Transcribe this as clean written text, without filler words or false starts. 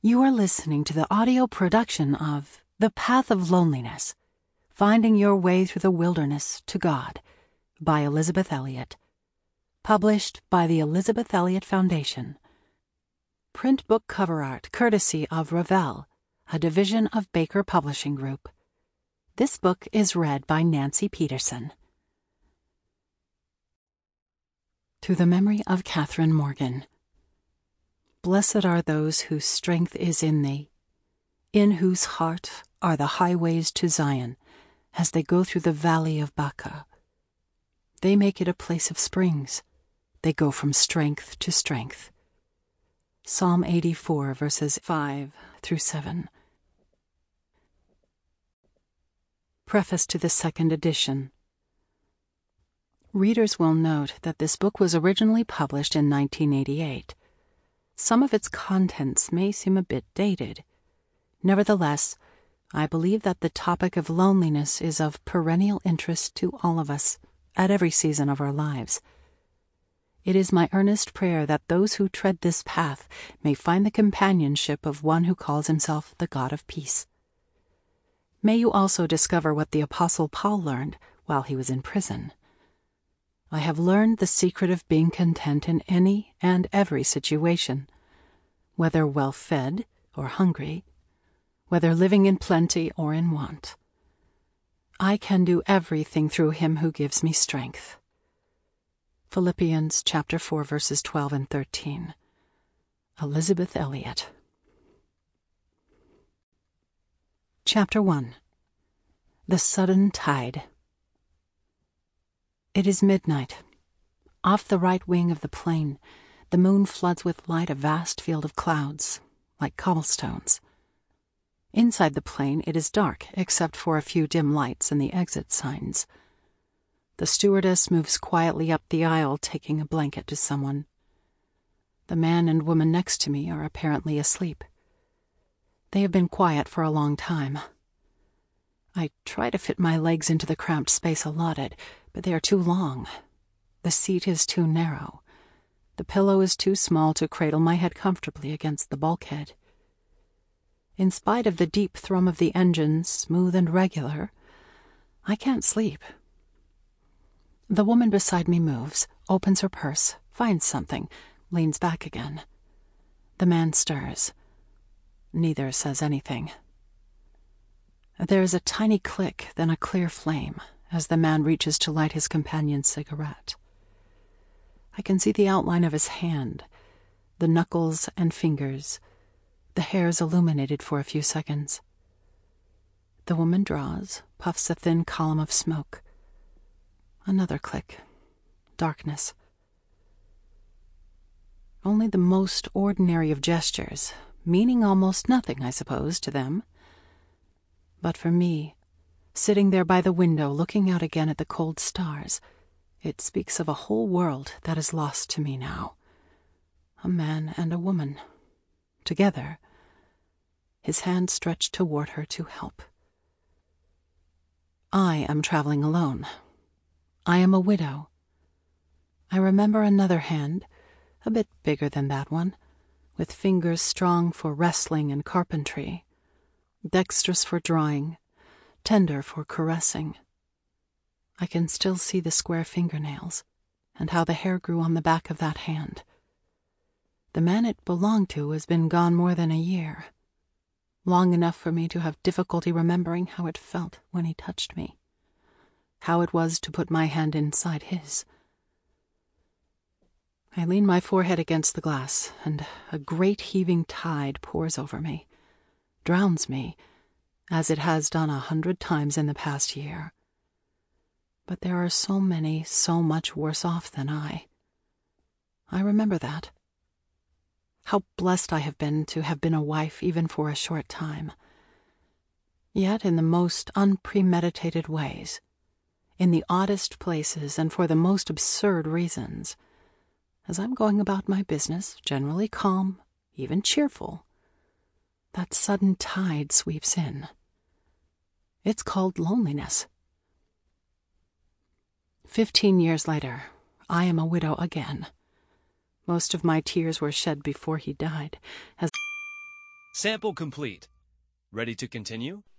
You are listening to the audio production of The Path of Loneliness, Finding Your Way Through the Wilderness to God by Elisabeth Elliot. Published by the Elisabeth Elliot Foundation. Print book cover art courtesy of Revell, a division of Baker Publishing Group. This book is read by Nancy Peterson. To the memory of Catherine Morgan. Blessed are those whose strength is in thee, in whose heart are the highways to Zion, as they go through the valley of Baca. They make it a place of springs. They go from strength to strength. Psalm 84, verses 5 through 7. Preface to the second edition. Readers will note that this book was originally published in 1988. Some of its contents may seem a bit dated. Nevertheless, I believe that the topic of loneliness is of perennial interest to all of us at every season of our lives. It is my earnest prayer that those who tread this path may find the companionship of one who calls himself the God of peace. May you also discover what the Apostle Paul learned while he was in prison. I have learned the secret of being content in any and every situation, whether well-fed or hungry, whether living in plenty or in want. I can do everything through him who gives me strength. Philippians chapter 4, verses 12 and 13. Elisabeth Elliot. Chapter 1. The Sudden Tide. It is midnight. Off the right wing of the plain, the moon floods with light a vast field of clouds, like cobblestones. Inside the plain it is dark, except for a few dim lights and the exit signs. The stewardess moves quietly up the aisle, taking a blanket to someone. The man and woman next to me are apparently asleep. They have been quiet for a long time. I try to fit my legs into the cramped space allotted, but they are too long. The seat is too narrow. The pillow is too small to cradle my head comfortably against the bulkhead. In spite of the deep thrum of the engines, smooth and regular, I can't sleep. The woman beside me moves, opens her purse, finds something, leans back again. The man stirs. Neither says anything. There is a tiny click, then a clear flame, as the man reaches to light his companion's cigarette. I can see the outline of his hand, the knuckles and fingers, the hairs illuminated for a few seconds. The woman draws, puffs a thin column of smoke. Another click. Darkness. Only the most ordinary of gestures, meaning almost nothing, I suppose, to them. But for me, sitting there by the window looking out again at the cold stars, it speaks of a whole world that is lost to me now. A man and a woman, together, his hand stretched toward her to help. I am traveling alone. I am a widow. I remember another hand, a bit bigger than that one, with fingers strong for wrestling and carpentry, dexterous for drawing, tender for caressing. I can still see the square fingernails, and how the hair grew on the back of that hand. The man it belonged to has been gone more than a year, long enough for me to have difficulty remembering how it felt when he touched me, how it was to put my hand inside his. I lean my forehead against the glass, and a great heaving tide pours over me, drowns me, as it has done 100 times in the past year. But there are so many so much worse off than I. I remember that. How blessed I have been to have been a wife even for a short time. Yet in the most unpremeditated ways, in the oddest places and for the most absurd reasons, as I'm going about my business, generally calm, even cheerful, that sudden tide sweeps in. It's called loneliness. 15 years later, I am a widow again. Most of my tears were shed before he died, as Sample complete. Ready to continue?